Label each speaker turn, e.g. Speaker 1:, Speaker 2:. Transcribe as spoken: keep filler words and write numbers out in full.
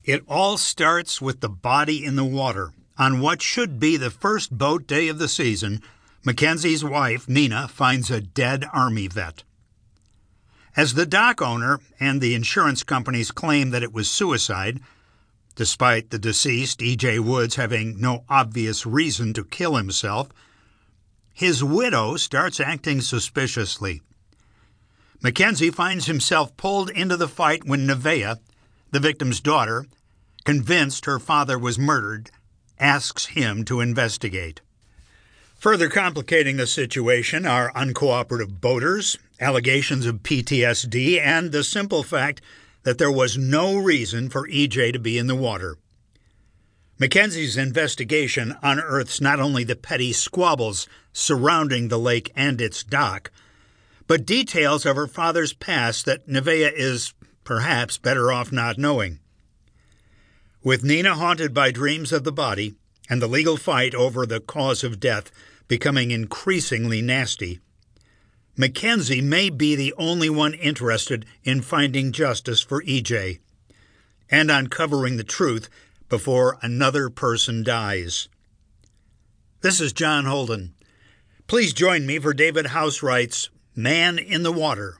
Speaker 1: It all starts with the body in the water. On what should be the first boat day of the season, Mackenzie's wife, Nina, finds a dead Army vet. As the dock owner and the insurance companies claim that it was suicide, despite the deceased, E J Woods, having no obvious reason to kill himself, his widow starts acting suspiciously. Mackenzie finds himself pulled into the fight when Nevaeh, the victim's daughter, convinced her father was murdered, asks him to investigate. Further complicating the situation are uncooperative boaters, allegations of P T S D, and the simple fact that there was no reason for E J to be in the water. Mackenzie's investigation unearths not only the petty squabbles surrounding the lake and its dock, but details of her father's past that Nevaeh is perhaps better off not knowing. With Nina haunted by dreams of the body and the legal fight over the cause of death becoming increasingly nasty, Mackenzie may be the only one interested in finding justice for E J and uncovering the truth before another person dies. This is John Holden. Please join me for David Housewright's Man in the Water.